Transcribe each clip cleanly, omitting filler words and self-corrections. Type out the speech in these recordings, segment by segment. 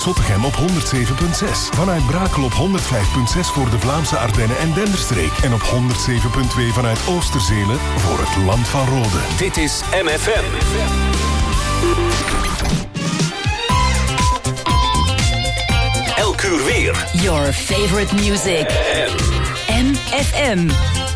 Zottegem op 107.6. Vanuit Brakel op 105.6 voor de Vlaamse Ardennen en Denderstreek. En op 107.2 vanuit Oosterzelen voor het Land van Rode. Dit is MFM. Elk uur weer. Your favorite music. MFM.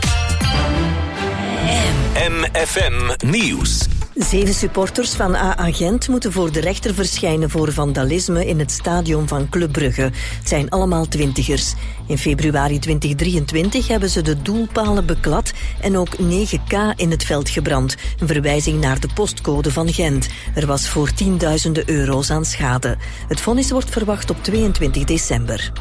MFM Nieuws. 7 supporters van AA Gent moeten voor de rechter verschijnen voor vandalisme in het stadion van Club Brugge. Het zijn allemaal 20ers. In februari 2023 hebben ze de doelpalen beklad en ook 9K in het veld gebrand. Een verwijzing naar de postcode van Gent. Er was voor tienduizenden euro's aan schade. Het vonnis wordt verwacht op 22 december.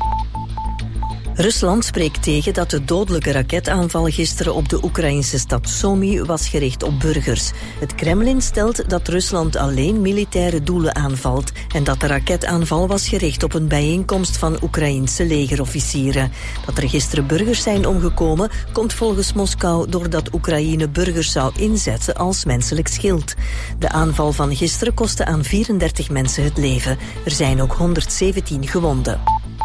Rusland spreekt tegen dat de dodelijke raketaanval gisteren op de Oekraïnse stad Sumy was gericht op burgers. Het Kremlin stelt dat Rusland alleen militaire doelen aanvalt en dat de raketaanval was gericht op een bijeenkomst van Oekraïense legerofficieren. Dat er gisteren burgers zijn omgekomen komt volgens Moskou doordat Oekraïne burgers zou inzetten als menselijk schild. De aanval van gisteren kostte aan 34 mensen het leven. Er zijn ook 117 gewonden.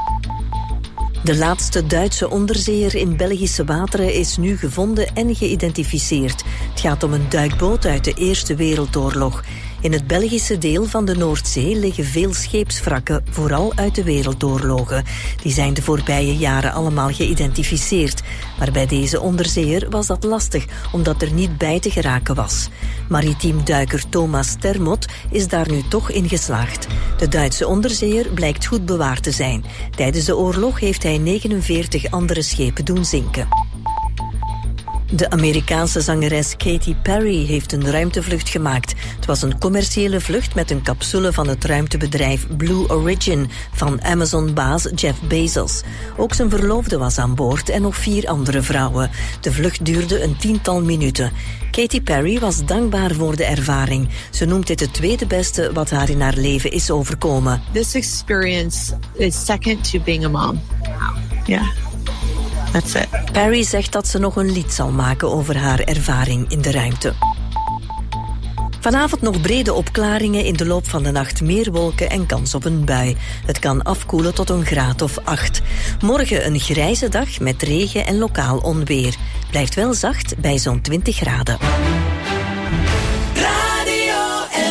De laatste Duitse onderzeeër in Belgische wateren is nu gevonden en geïdentificeerd. Het gaat om een duikboot uit de Eerste Wereldoorlog. In het Belgische deel van de Noordzee liggen veel scheepswrakken, vooral uit de wereldoorlogen. Die zijn de voorbije jaren allemaal geïdentificeerd. Maar bij deze onderzeeër was dat lastig, omdat er niet bij te geraken was. Maritiem duiker Thomas Termot is daar nu toch in geslaagd. De Duitse onderzeeër blijkt goed bewaard te zijn. Tijdens de oorlog heeft hij 49 andere schepen doen zinken. De Amerikaanse zangeres Katy Perry heeft een ruimtevlucht gemaakt. Het was een commerciële vlucht met een capsule van het ruimtebedrijf Blue Origin van Amazon-baas Jeff Bezos. Ook zijn verloofde was aan boord en nog 4 andere vrouwen. De vlucht duurde een 10-tal minuten. Katy Perry was dankbaar voor de ervaring. Ze noemt dit het tweede beste wat haar in haar leven is overkomen. This experience is second to being a mom. Yeah. That's it. Perry zegt dat ze nog een lied zal maken over haar ervaring in de ruimte. Vanavond nog brede opklaringen, in de loop van de nacht meer wolken en kans op een bui. Het kan afkoelen tot een graad of 8. Morgen een grijze dag met regen en lokaal onweer. Blijft wel zacht bij zo'n 20 graden. Radio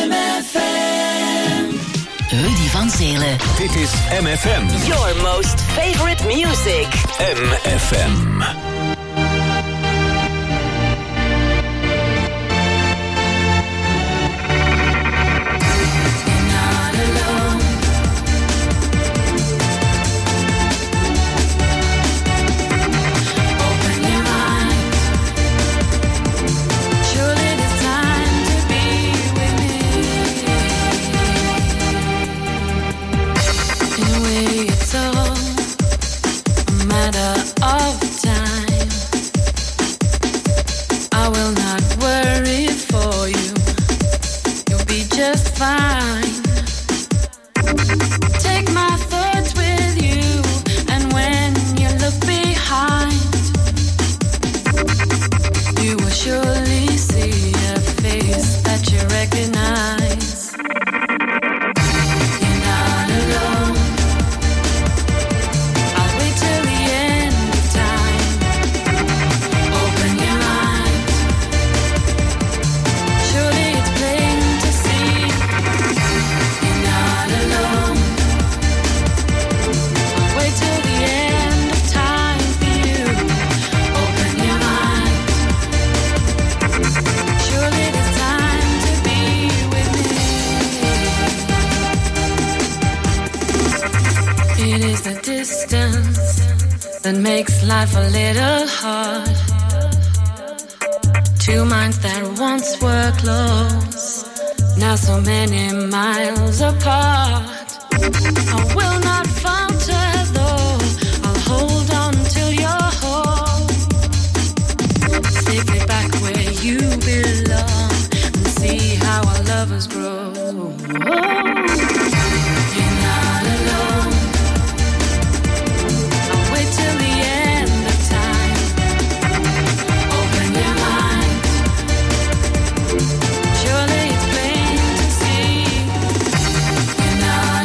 MFM. Rudy van Zelen. Dit is MFM. Your most favorite music. MFM. that makes life a little hard. Two minds that once were close, now so many miles apart. I will not falter though, I'll hold on till you're whole. Safely back where you belong, and see how our lovers grow. You're not alone. I'll wait till the end of time. Open your mind. Surely it's plain to see. You're not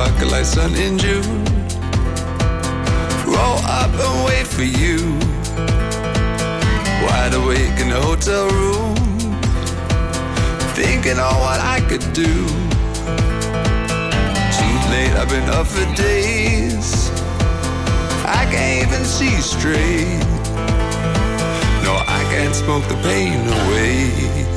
sparkle like sun in June. Roll up and wait for you. Wide awake in the hotel room, thinking on what I could do. Too late, I've been up for days. I can't even see straight. No, I can't smoke the pain away.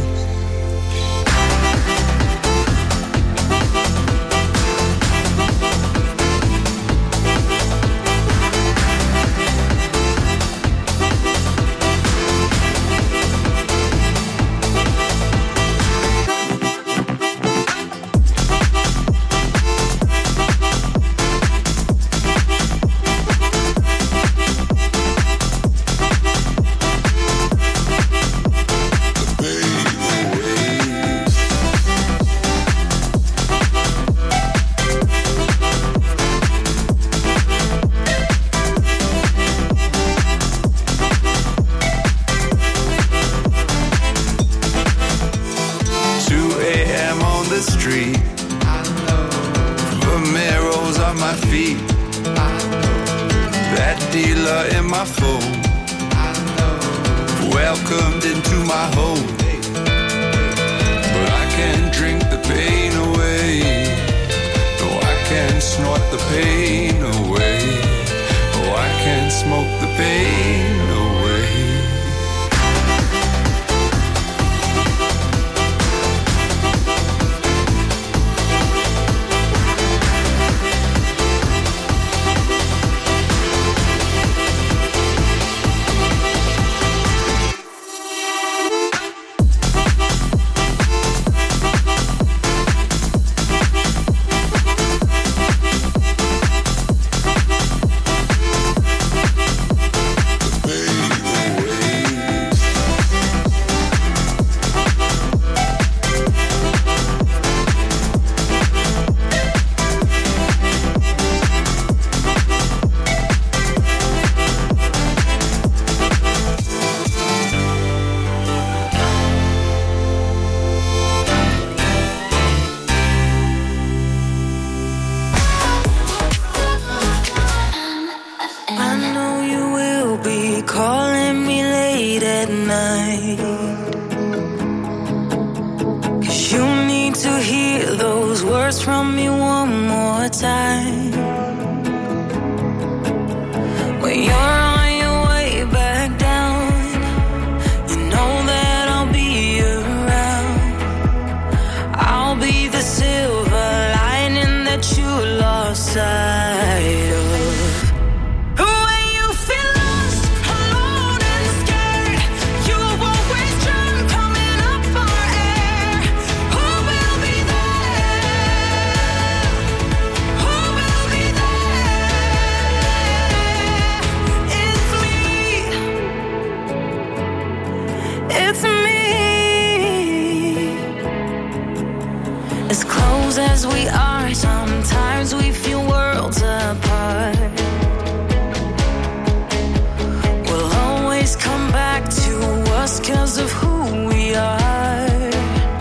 'cause of who we are.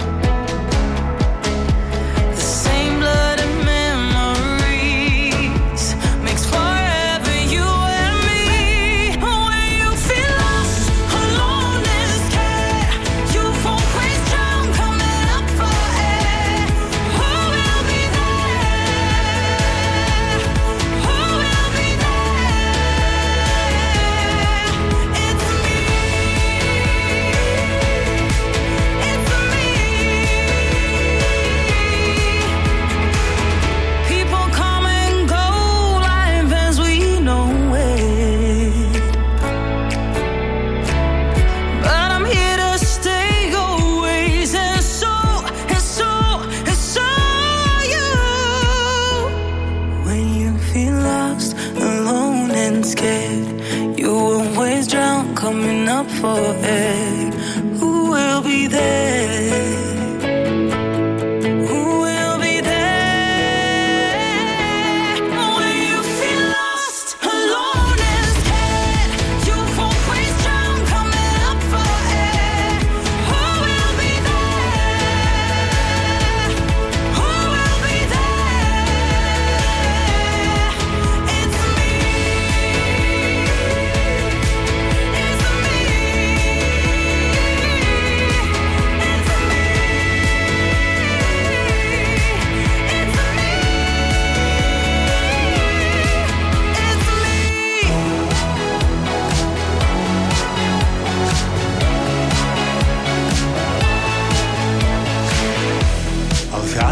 The same blood and memories makes forever you and me. When you feel lost, alone and scared, you've always drowned, coming up for air. Who will be there? Who will be there? It's me. It's me. People come and go, life as we know it. But I'm here to stay always, and so are you. When you feel lost, alone and scared, you always drown, coming up for air. Who will be there? Who will be there? When you feel lost, alone and scared, you've always drowned, coming up for air. Who will be there? Who will be there?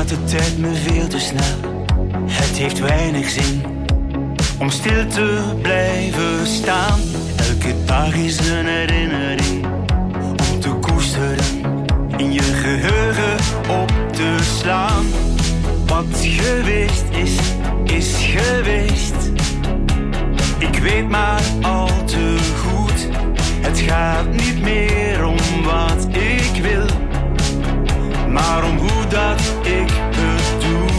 gaat de tijd me veel te snel. Het heeft weinig zin om stil te blijven staan. Elke dag is een herinnering om te koesteren, in je geheugen op te slaan. Wat geweest is, is geweest. Ik weet maar al te goed, het gaat niet meer om wat ik wil, maar om hoe dat ik het doe.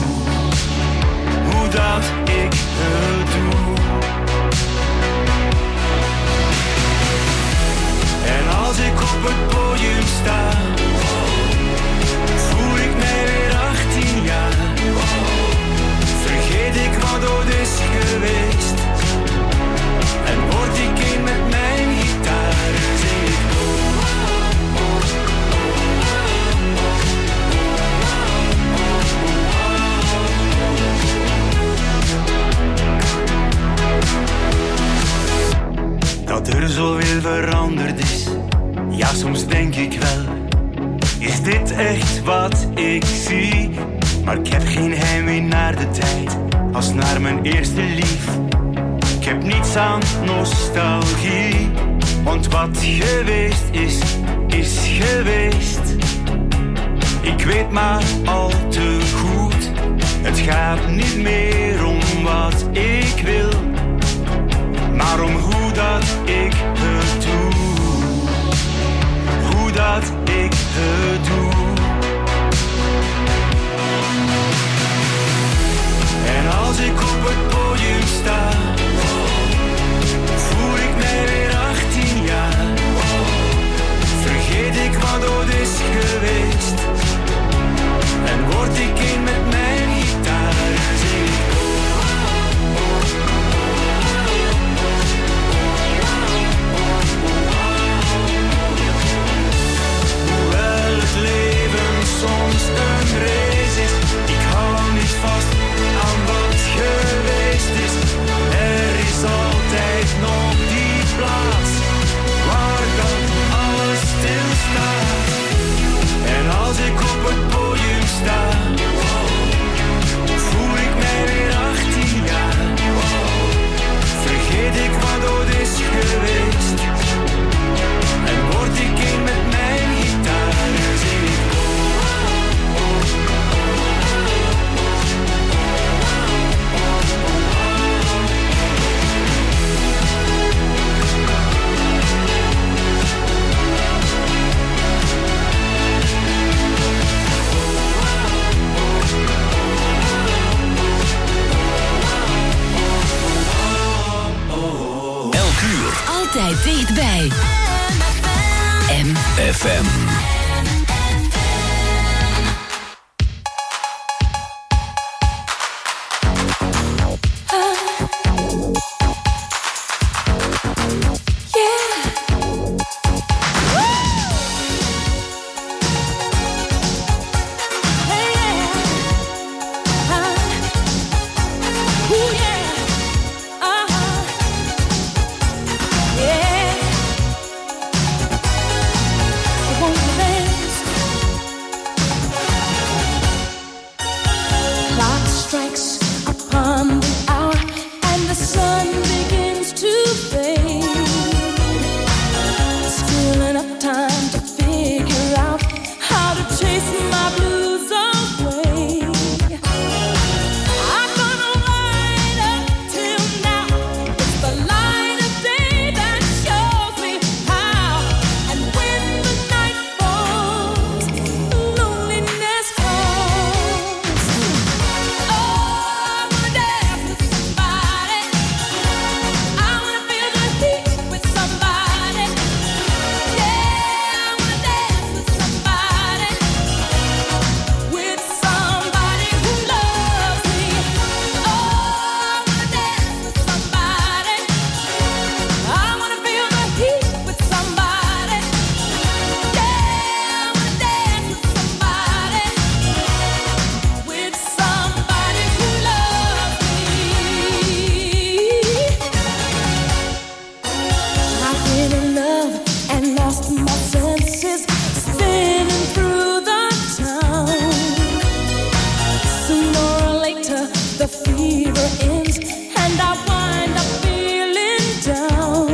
Hoe dat ik het doe. En als ik op het podium sta, voel ik mij weer 18 jaar. Vergeet ik wat ooit is geweest en word ik één met mijn gitaar en zing ik dat er zoveel veranderd is. Ja, soms denk ik wel, is dit echt wat ik zie? Maar ik heb geen heimwee naar de tijd als naar mijn eerste lief. Ik heb niets aan nostalgie, want wat geweest is, is geweest. Ik weet maar al te goed, het gaat niet meer om wat ik wil, maar om hoe dat ik het doe. Hoe dat ik het doe. En als ik op het podium sta, voel ik mij weer 18 jaar. Vergeet ik wat ooit is geweest en word ik één met mijn gitaar en zing ik het leven soms een race is. Ik hou niet vast aan wat geweest is. Er is altijd nog die plaats waar dan alles stilstaat. En als ik op het podium sta, voel ik mij weer 18 jaar. Vergeet ik wat ooit is geweest en word ik één met mijn gitaar en zing ik Elk uur. Altijd dichtbij. FM. Won't the fever ends and I wind up feeling down.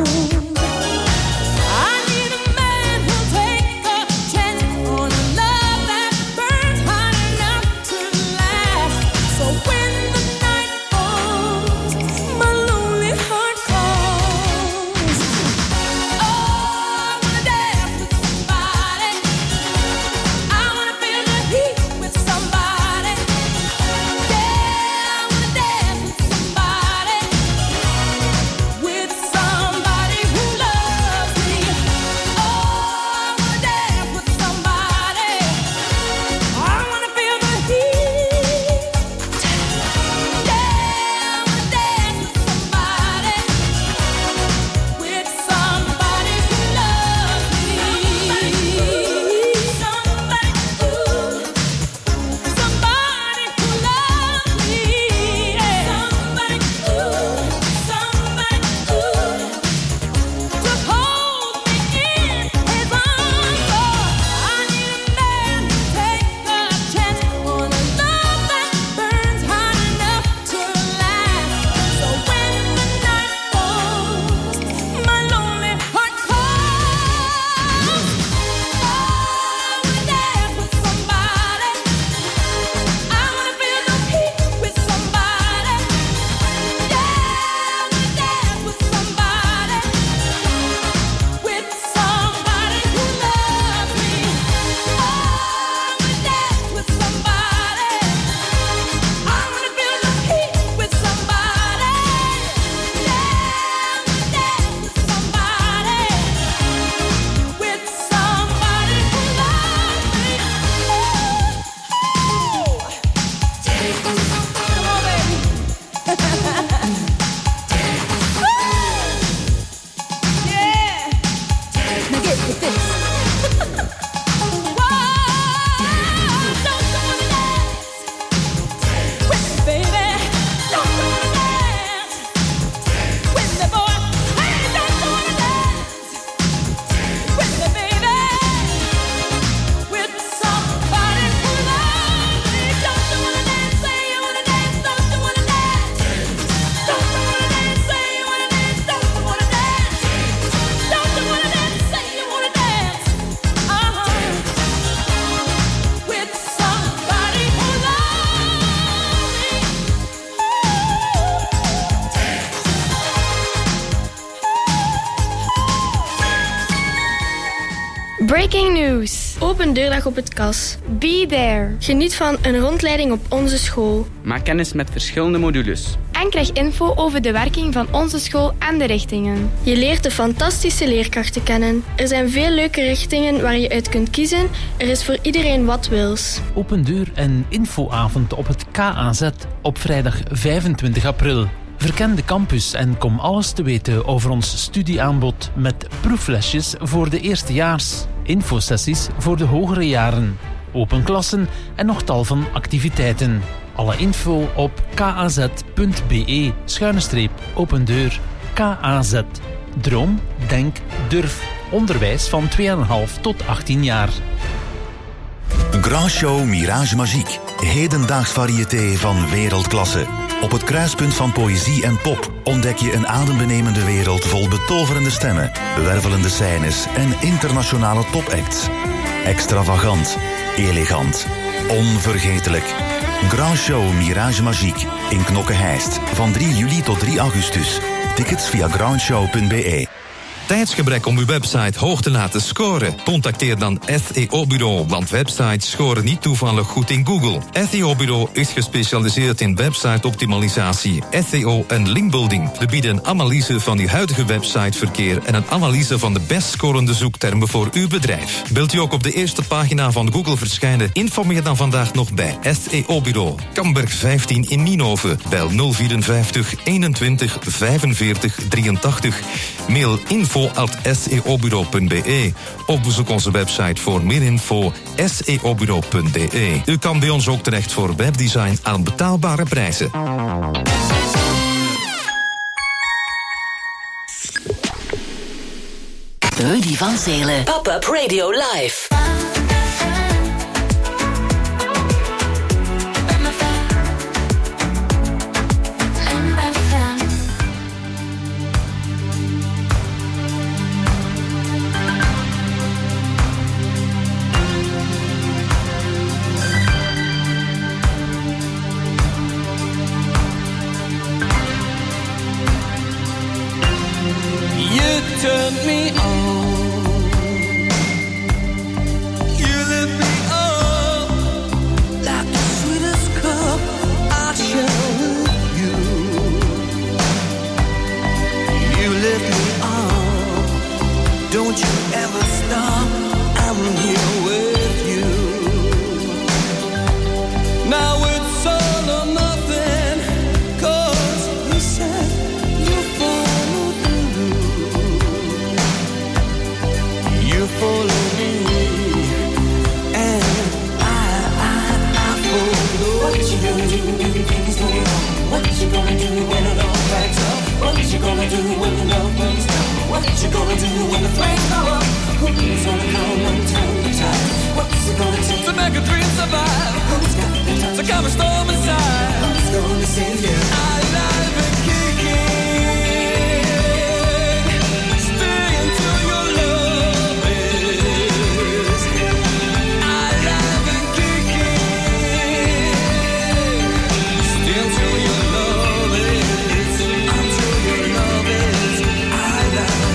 I need a man who'll take a chance on a love that burns hot enough to last. So when the night falls, my lonely heart calls. Oh, I wanna dance with somebody. I wanna feel the heat with somebody. Yeah, I wanna dance with somebody. With somebody who loves me. Oh, I wanna dance with somebody. I wanna feel the heat. Yeah, I wanna dance with somebody. With somebody who loves me. Somebody who loves me. Somebody who to hold me in his arms. Oh, I need a man to take a chance on a love that burns hot enough to last. So when the night falls, my lonely heart calls. Oh, I wanna dance with somebody. I wanna feel the heat with somebody. Yeah, I wanna dance with somebody. With somebody who loves me. Oh, I wanna dance with somebody. I wanna feel the heat with somebody. Yeah, I wanna dance with somebody. With somebody who loves me. Come on, baby. Yeah. Now get with this. Whoa, don't you wanna dance with me, baby? Don't you wanna dance with me, boy? Hey, don't you wanna dance with me, baby? With somebody who loves me. Don't you wanna dance? Say you wanna dance. Don't you wanna dance? Don't you wanna dance? Say you wanna dance. Don't you wanna dance? Don't you wanna dance? Say you wanna dance. With somebody who loves Breaking news. Open deurdag op het KAS. Be there. Geniet van een rondleiding op onze school. Maak kennis met verschillende modules. En krijg info over de werking van onze school en de richtingen. Je leert de fantastische leerkrachten kennen. Er zijn veel leuke richtingen waar je uit kunt kiezen. Er is voor iedereen wat wils. Open deur en infoavond op het KAZ op vrijdag 25 april. Verken de campus en kom alles te weten over ons studieaanbod met proeflesjes voor de eerstejaars, infosessies voor de hogere jaren, open klassen en nog tal van activiteiten. Alle info op kaz.be/open deur. KAZ. Droom, denk, durf. Onderwijs van 2,5 tot 18 jaar. Grand Show Mirage Magique. Hedendaags variété van wereldklasse. Op het kruispunt van poëzie en pop ontdek je een adembenemende wereld vol betoverende stemmen, wervelende scènes en internationale topacts. Extravagant, elegant, onvergetelijk. Grand Show Mirage Magique in Knokke-Heist van 3 juli tot 3 augustus. Tickets via grandshow.be. Tijdsgebrek om uw website hoog te laten scoren? Contacteer dan SEO Bureau, want websites scoren niet toevallig goed in Google. SEO Bureau is gespecialiseerd in website-optimalisatie, SEO en linkbuilding. We bieden een analyse van uw huidige websiteverkeer en een analyse van de best scorende zoektermen voor uw bedrijf. Wilt u ook op de eerste pagina van Google verschijnen? Informeer dan vandaag nog bij SEO Bureau. Kamberg 15 in Nienhoven. Bel 054 21 45 83. Mail info@seobureau.be of bezoek onze website voor meer info seobureau.be. U kan bij ons ook terecht voor webdesign aan betaalbare prijzen. Rudy van Zelen. Pop-up Radio Live. What you gonna do when things go wrong? What you gonna do when it all backs up? What you gonna do when the love burns down? What you gonna do when the flames go up? Who's gonna come and turn the tide? What's it gonna take to make a dream survive? Who's got the time to calm a storm inside? Who's gonna save you? Alive and kicking. Stay until your love is alive and kicking. Stay until your love is, until your love is alive.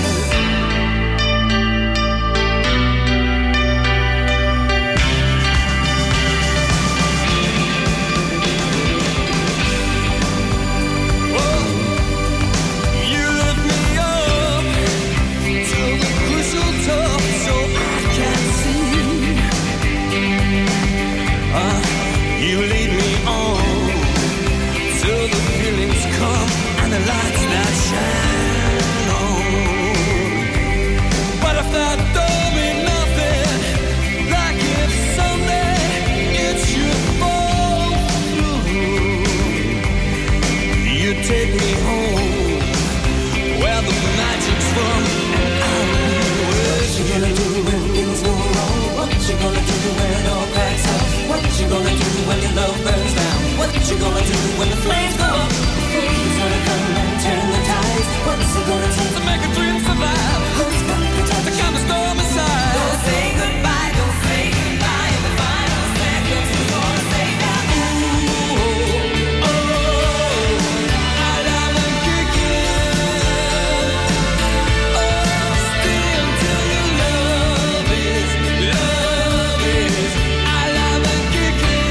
You lead me on till the feelings come and the lights that shine on. But if that don't mean nothing, like if someday it should fall through, you take me home where the magic's from and I'm what you gonna do when things go wrong? What you gonna do when it all cracks up? What you gonna do when your love burns down? What you gonna do when the flames go up? Who's gonna come and turn the tides? What's it gonna take to make a dream survive? Who's got the time to calm the storm inside? Don't say goodbye, don't say goodbye. In the final seconds, who's gonna say that? Ooh, oh, alive and kicking. Oh, stay until your love is alive and kicking.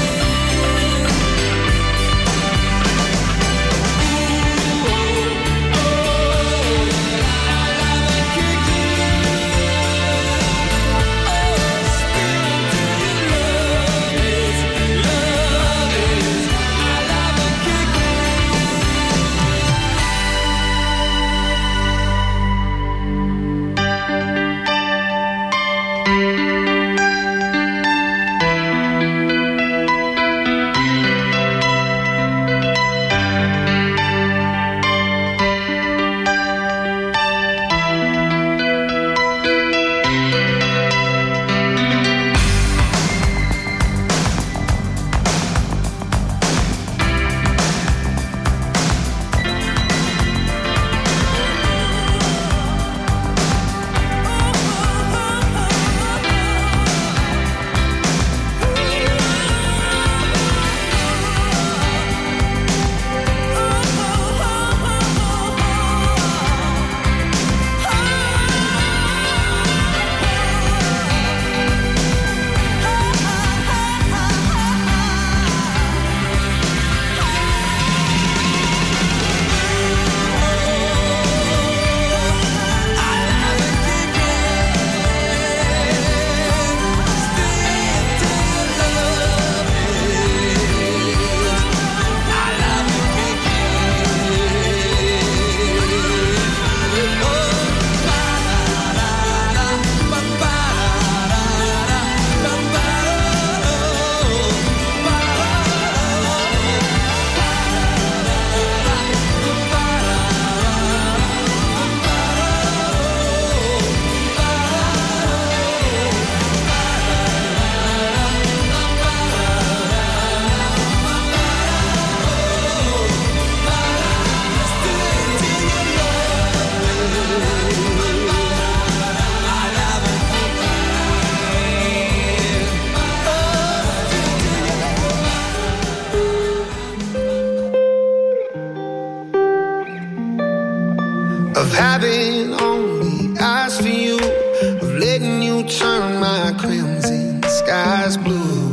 Of having only eyes for you, of letting you turn my crimson skies blue.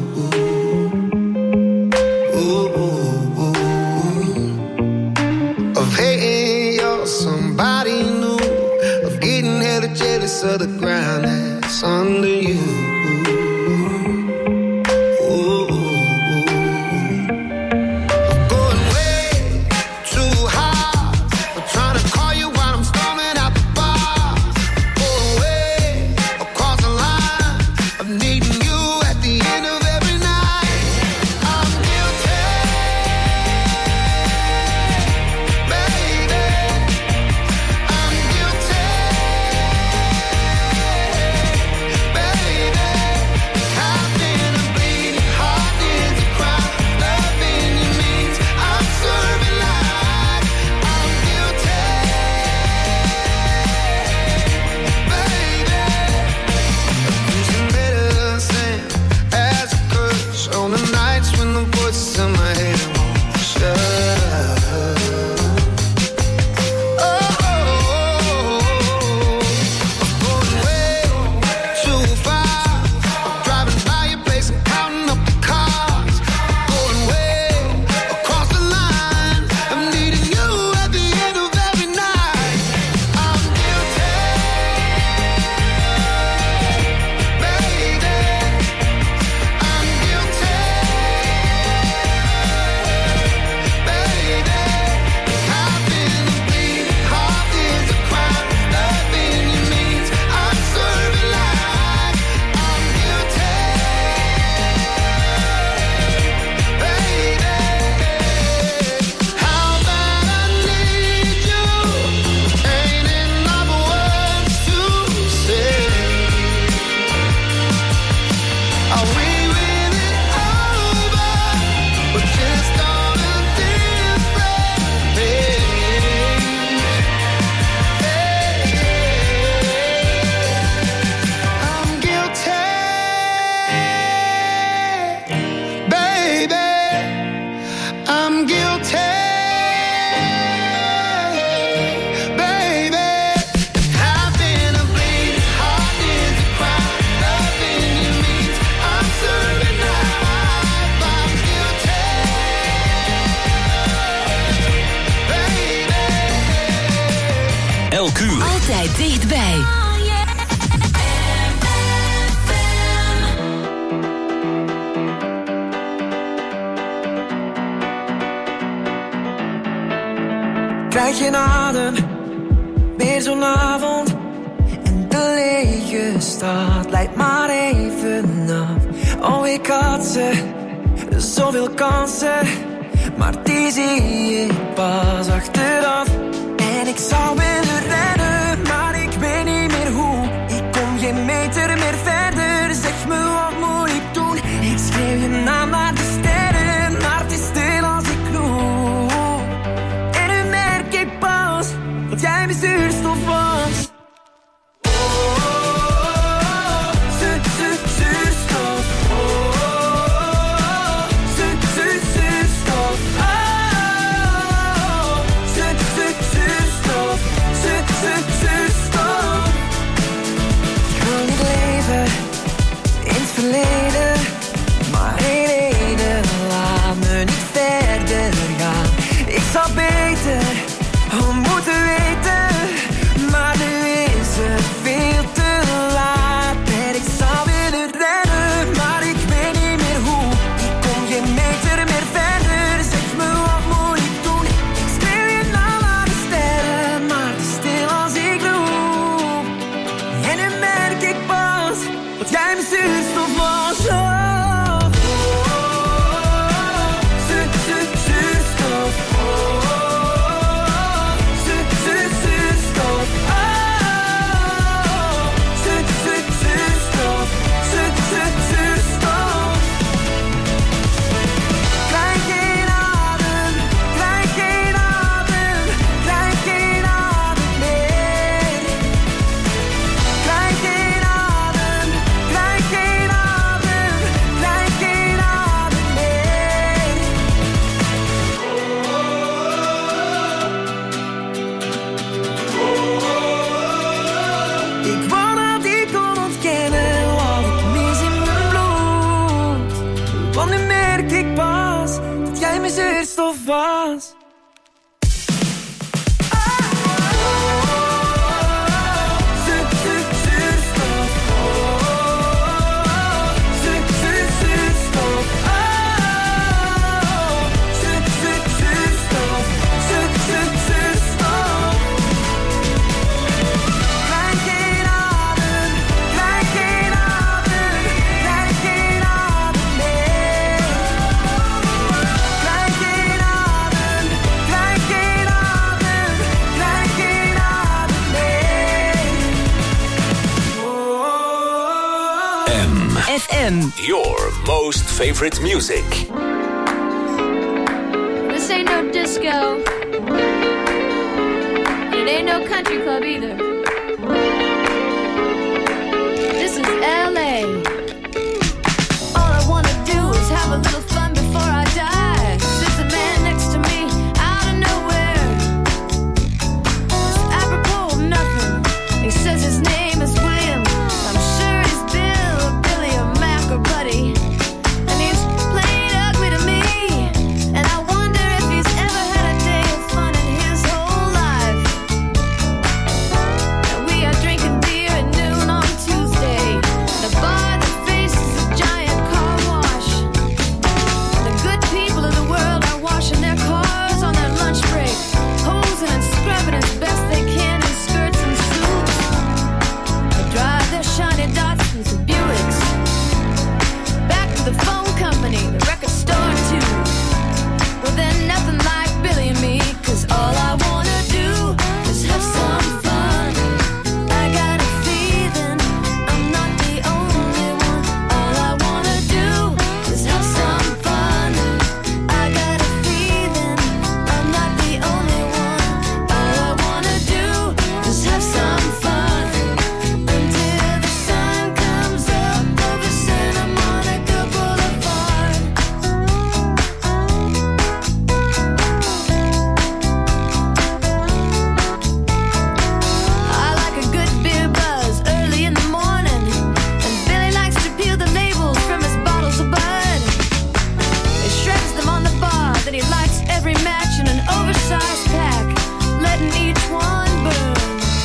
Of hating you're somebody new, of getting hella jealous of the ground that's under you. Needing you at the end of every night. I'm guilty. Elk uur. Altijd dichtbij. Krijg geen adem, weer zo'n avond. En de lege stad leidt maar even af. Oh, ik had zoveel kansen, maar die zie ik pas achteraf. En ik zou willen rennen, maar ik weet niet meer hoe. Ik kom geen meter meer verder, zeg me wat moet ik doen. Ik schreeuw je naam naar de sterren, maar het is stil als ik roep. En nu merk ik pas dat jij mijn zuurstof was. Maar één reden laat me niet verder gaan. Ik zou beter moeten weten, maar nu is het veel te laat. En ik zou willen rennen, maar ik weet niet meer hoe. Ik kom geen meter meer verder, zeg me wat moet ik doen. Ik schreeuw je naam aan de sterren, maar te stil als ik roep. En nu merk ik pas dat jij mijn zuurstof was. Was. FM. Your most favorite music. This ain't no disco. It ain't no country club either. This is LA. All I wanna do is have a little fun before I die. There's a man next to me out of nowhere. It's apropos of nothing. He says his name is William. I'm sure he's Bill or Billy or Mac or Buddy. And he's playing ugly to me. And I wonder if he's ever had a day of fun in his whole life. And we are drinking beer at noon on Tuesday. The bar that faces a giant car wash. The good people of the world are washing their cars on their lunch break, hosing and scrubbing as best they can in skirts and suits. They drive their shiny Datsuns and Buicks back to the phone company, the record store too. Well, they're nothing like Billy and me, 'cause all I wanna do is have some fun. I got a feeling I'm not the only one. All I wanna do is have some fun. I got a feeling I'm not the only one. All I wanna do is have some fun until the sun comes up over Santa Monica Boulevard. I like a good beer buzz early in the morning, and Billy likes to peel the labels from his bottles of Bud. He shreds them on the bar, then he lights every match in an oversized pack, letting each one burn.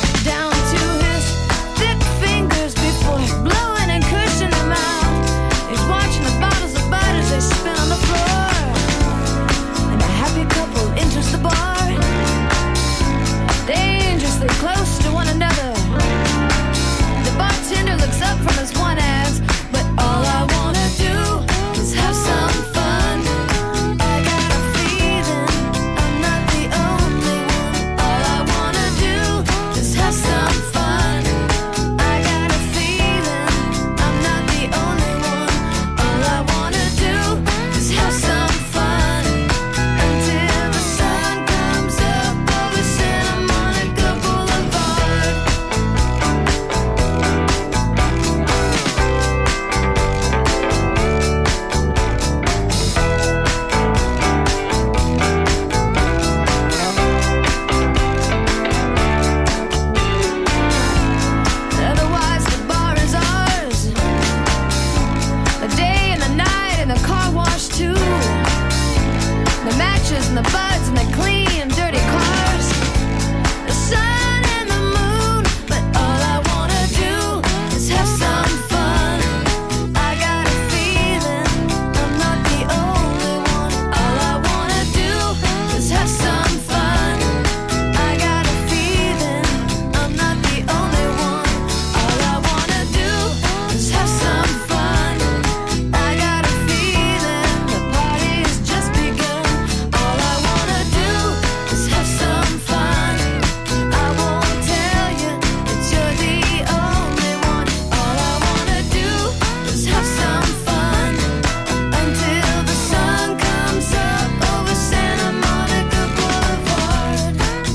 the birds and the clean, dirty cars, the sun and the moon. But all I wanna do is have some fun. I got a feeling I'm not the only one. All I wanna do is have some fun. I got a feeling I'm not the only one. All I wanna do is have some fun. I got a feeling the party's just begun. All I wanna do is have some fun. I won't tell you that you're the only one. All I wanna do is have some fun until the sun comes up over Santa Monica Boulevard.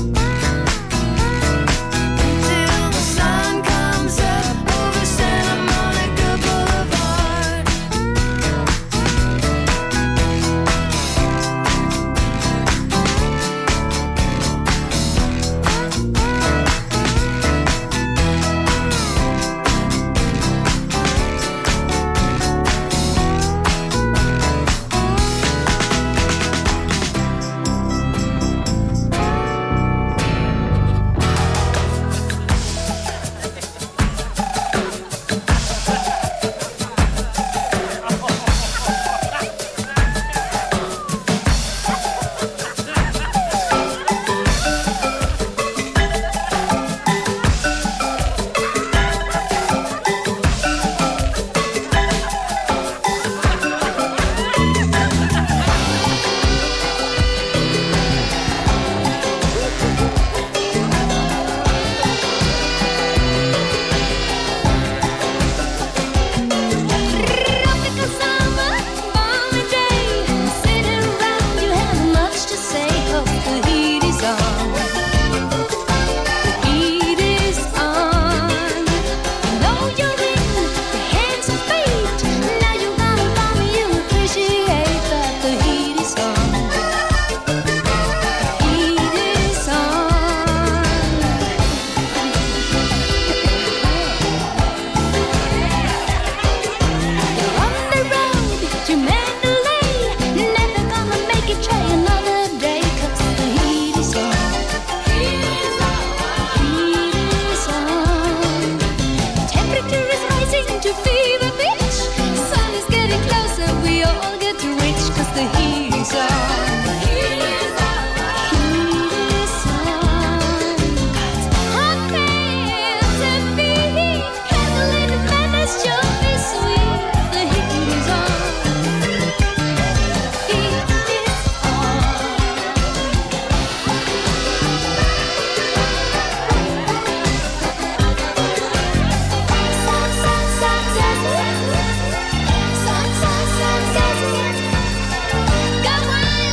Until the sun comes up over Santa Monica Boulevard. Tropical summer, balmy day, sitting around, you have much to say. 'Cause the heat is on. The heat is on. You know you're in the hands of fate. Now you're gonna find me, you appreciate that the heat is on. The heat is on. You're on the road to Mandalay, never gonna make it, try another day. 'Cause the heat is on. Heat is on. Temperature is rising to fever pitch. Sun is getting closer, we all get rich. 'Cause the heat is on. Heat is on. Hot pants and feet, candling the madness, you'll be sweet. The heat is on. Heat is on. Go wild.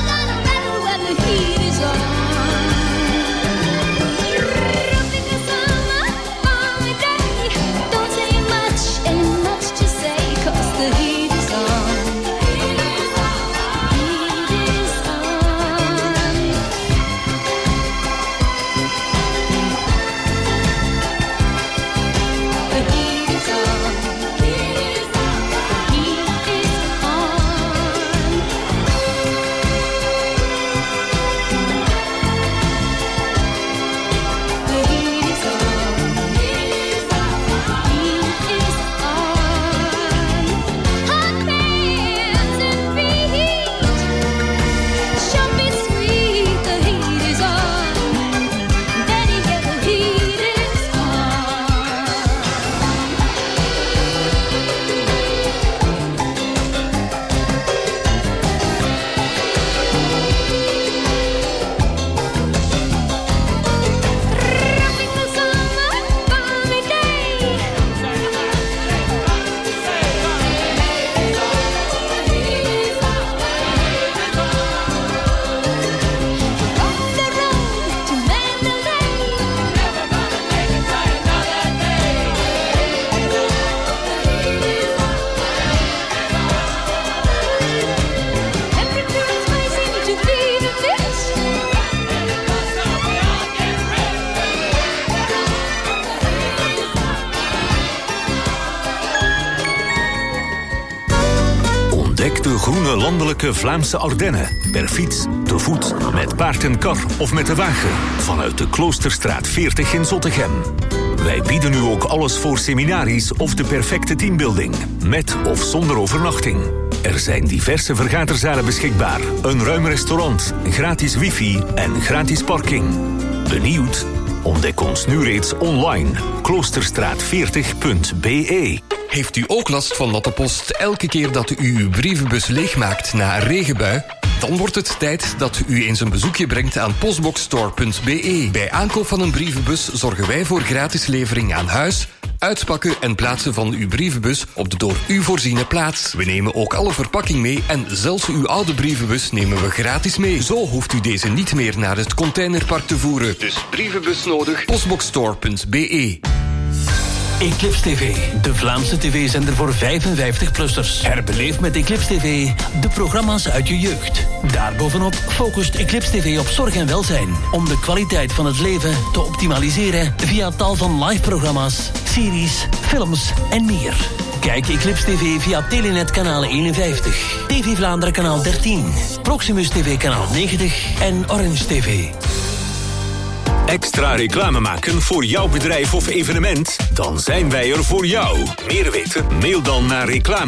groene landelijke Vlaamse Ardennen. Per fiets, te voet, met paard en kar of met de wagen. Vanuit de Kloosterstraat 40 in Zottegem. Wij bieden nu ook alles voor seminaries of de perfecte teambuilding. Met of zonder overnachting. Er zijn diverse vergaderzalen beschikbaar. Een ruim restaurant, gratis wifi en gratis parking. Benieuwd? Ontdek ons nu reeds online. Kloosterstraat40.be. Heeft u ook last van dat de post elke keer dat u uw brievenbus leegmaakt na een regenbui? Dan wordt het tijd dat u eens een bezoekje brengt aan postboxstore.be. Bij aankoop van een brievenbus zorgen wij voor gratis levering aan huis, uitpakken en plaatsen van uw brievenbus op de door u voorziene plaats. We nemen ook alle verpakking mee en zelfs uw oude brievenbus nemen we gratis mee. Zo hoeft u deze niet meer naar het containerpark te voeren. Dus brievenbus nodig, postboxstore.be. Eclipse TV, de Vlaamse tv-zender voor 55-plussers. Herbeleef met Eclipse TV de programma's uit je jeugd. Daarbovenop focust Eclipse TV op zorg en welzijn, om de kwaliteit van het leven te optimaliseren via tal van live-programma's, series, films en meer. Kijk Eclipse TV via Telenet kanaal 51, TV Vlaanderen kanaal 13, Proximus TV kanaal 90 en Orange TV. Extra reclame maken voor jouw bedrijf of evenement? Dan zijn wij er voor jou. Meer weten? Mail dan naar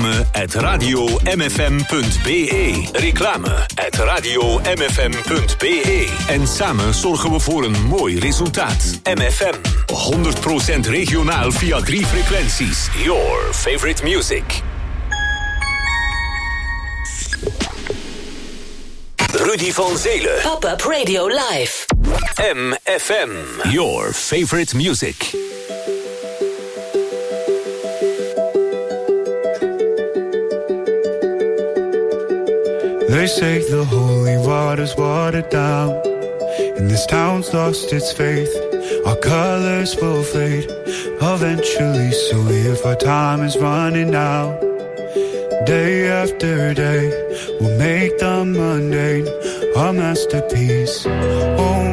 reclame@radiomfm.be. Reclame@radiomfm.be. En samen zorgen we voor een mooi resultaat. MFM. 100% regionaal via 3 frequenties. Your favorite music. Rudy van Zelen. Pop-up Radio Live. MFM. Your favorite music. They say the holy water's watered down, and this town's lost its faith. Our colors will fade eventually, so if our time is running out, day after day, we'll make the mundane a masterpiece. Oh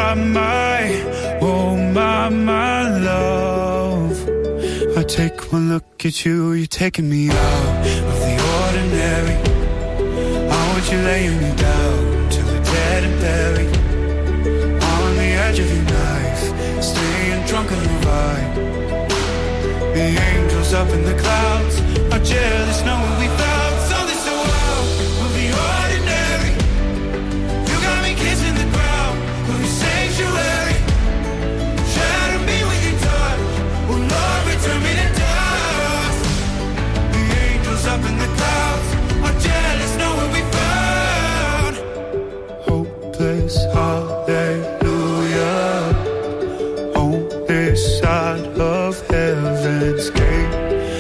my love, I take one look at you, you're taking me out of the ordinary. I want you laying me down till we're dead and buried, on the edge of your knife, staying drunk on the ride. The angels up in the clouds are jealous knowing we found something so wild of the ordinary. You got me kissing the ground of your sanctuary. Shatter me with your touch, oh Lord, return me to dust. The angels up in the clouds are jealous knowing we found hopeless hallelujah on this side of heaven's gate.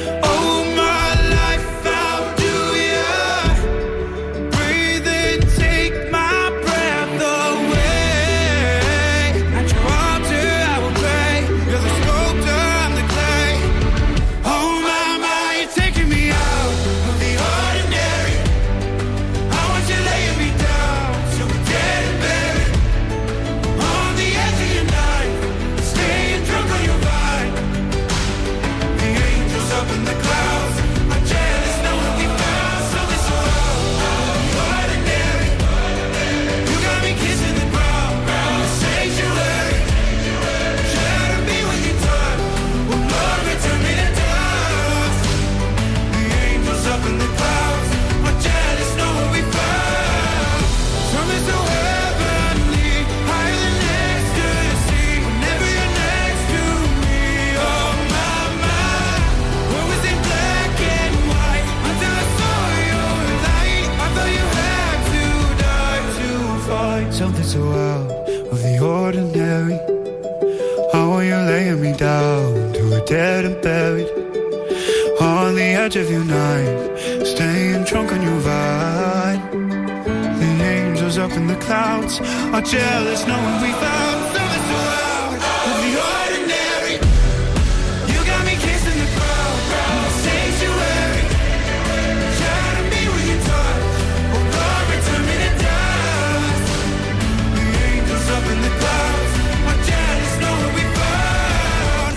Something so out of the ordinary. How are you laying me down to a dead and buried, on the edge of your knife, staying drunk on your vine. The angels up in the clouds are jealous knowing we found something so out of the ordinary. You got me kissing the ground, sanctuary. Shatter me with your touch, oh Lord, return me to dust. The angels up in the clouds are jealous knowing we found.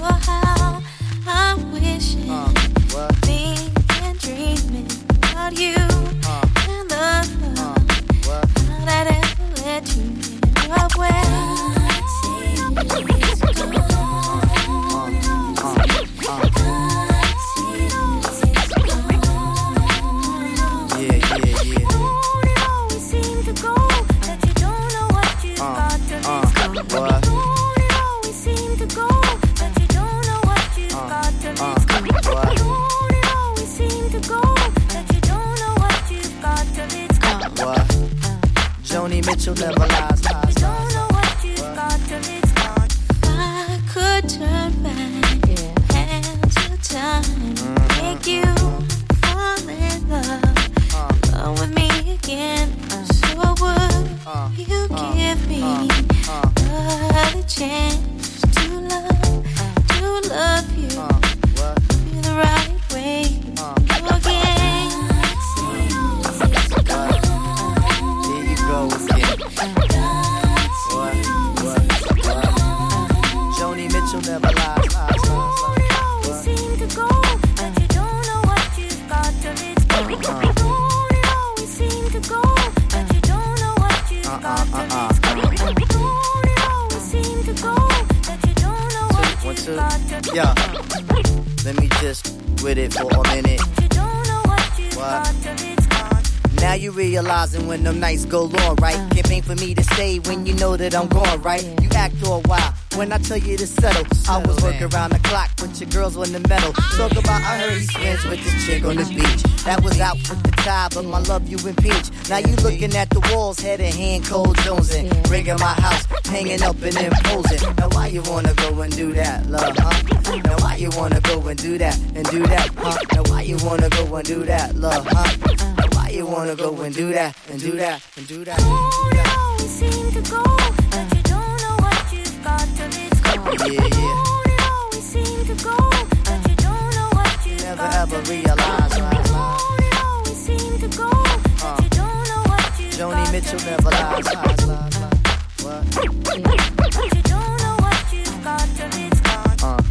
how I'm wishing, thinking, dreaming about you and the love that ever let you in. But when I see it's gone. Joni Mitchell never lies. Don't know what you got till it's gone. I could turn back and to time, make you fall in love with me again. So would you give me another chance to love you the right way again? Joni Mitchell never lies. You seem to go, but you don't know what you've got till it's gone. You always seem to go, but you don't know what you've got till it's gone. You always seem to go, but you don't know what you've got till it's gone. Yeah, let me just with it for a minute. You don't know what you've got till it's gone. Now you realizing when them nights go on, right? Campaign for me to stay when you know that I'm gone, right? You act all wild when I tell you to settle. I was working around the clock, but your girls on the metal. Talk about I heard he's friends with this chick on the beach. That was out with the tie, but my love you impeach. Now you looking at the walls, head in hand, Cole Jonesing. Ringing my house, hanging up and imposing. Now why you wanna go and do that, love, huh? Now why you wanna go and do that, huh? Now why you wanna go and do that, love, huh? Why you wanna go and do that, and do that, and do that? You always seem to go, but you don't know what you've got till it's gone. Yeah. You always seem to go, but you don't know what you've Never got. ever realize, You always seem to go, but you don't know what you've got. Joni Mitchell never lies. What? But you don't know what you've got till it's gone.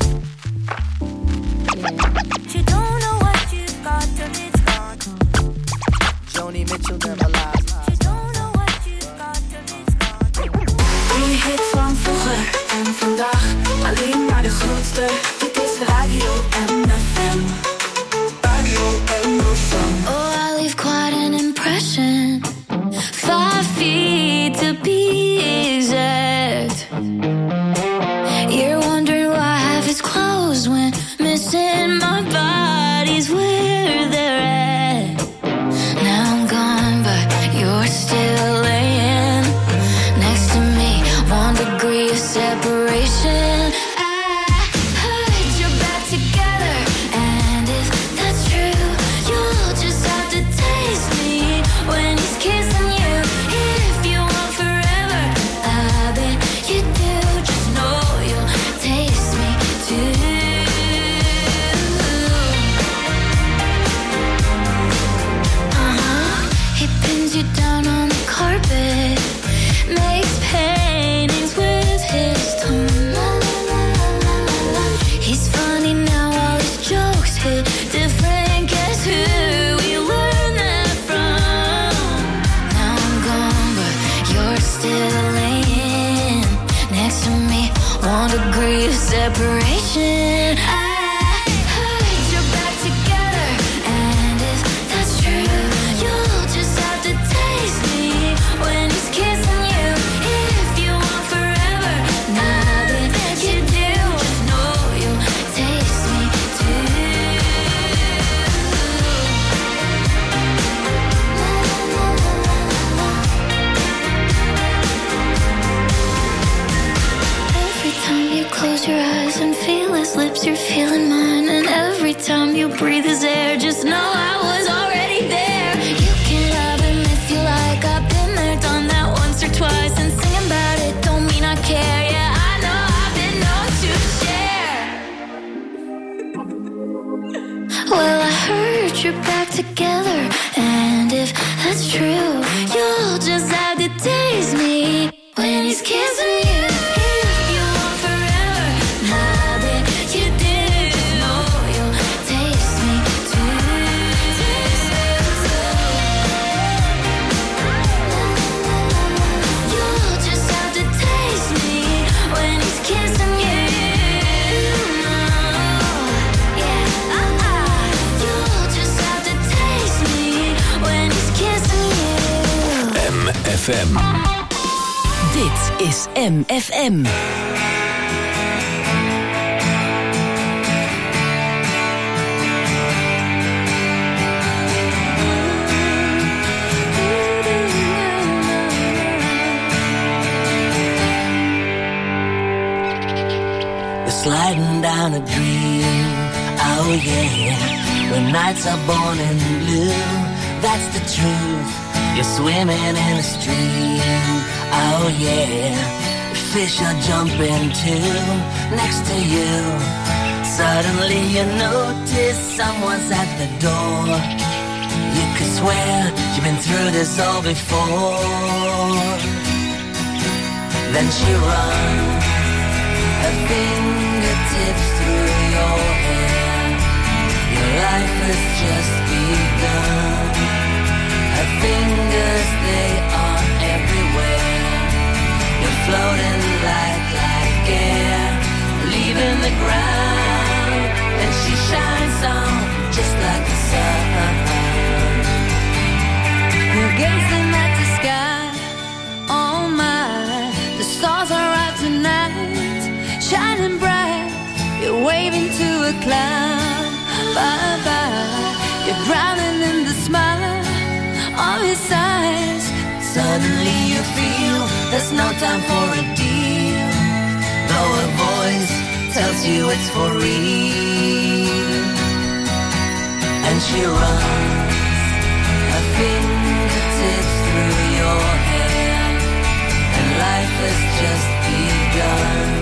You don't know what you've got till it's gone. Joni Mitchell never lies. You don't know what you've got till it's gone. Een hit van vroeger en vandaag, alleen maar de grootste. Dit is Radio MFM. Radio MFM. Oh, I leave quite an impression. 5 feet to be exact. You're wondering why half is closed when missing my body's where they're at. Now I'm gone, but you're still laying next to me. 1 degree of separation. I put your back together, and if that's true, you'll just have to taste me when he's kissing you. If you want forever, I bet you do. Just know you'll taste me too. He pins you down on the carpet, makes paintings with his tongue. He's funny now, all his jokes hit different. Guess who we learned that from? Now I'm gone, but you're still laying next to me. 1 degree of separation. I put your back together, and if that's true, you'll just have to taste me when he's kissing you. If you want forever, now that you do, just know you'll taste me too. Every time you close your eyes and feel his lips, you're feeling mine. And every time you breathe his air, just know I was already there. You can love him if you like. I've been there, done that once or twice. And singing about it don't mean I care. Yeah, I know I've been known to share. Well, I heard you're back together, and if that's true, you'll just have to taste me when he's kissing you. If you want forever, now that is MFM. Sliding down a dream, oh yeah. When nights are born in blue, that's the truth. You're swimming in a stream, oh yeah. Fish are jumping too, next to you. Suddenly you notice someone's at the door. You could swear you've been through this all before. Then she runs, her fingertips through your hair. Your life has just begun. Her fingers, they are everywhere. You're floating like air, leaving the ground. And she shines on just like the sun. You're gazing at the sky, oh my. The stars are out tonight, shining bright. You're waving to a cloud, bye-bye. You're drowning in the smile of his eyes. Suddenly you feel there's no time for a deal, though a voice tells you it's for real. And she runs her fingertips through your hair, and life has just begun.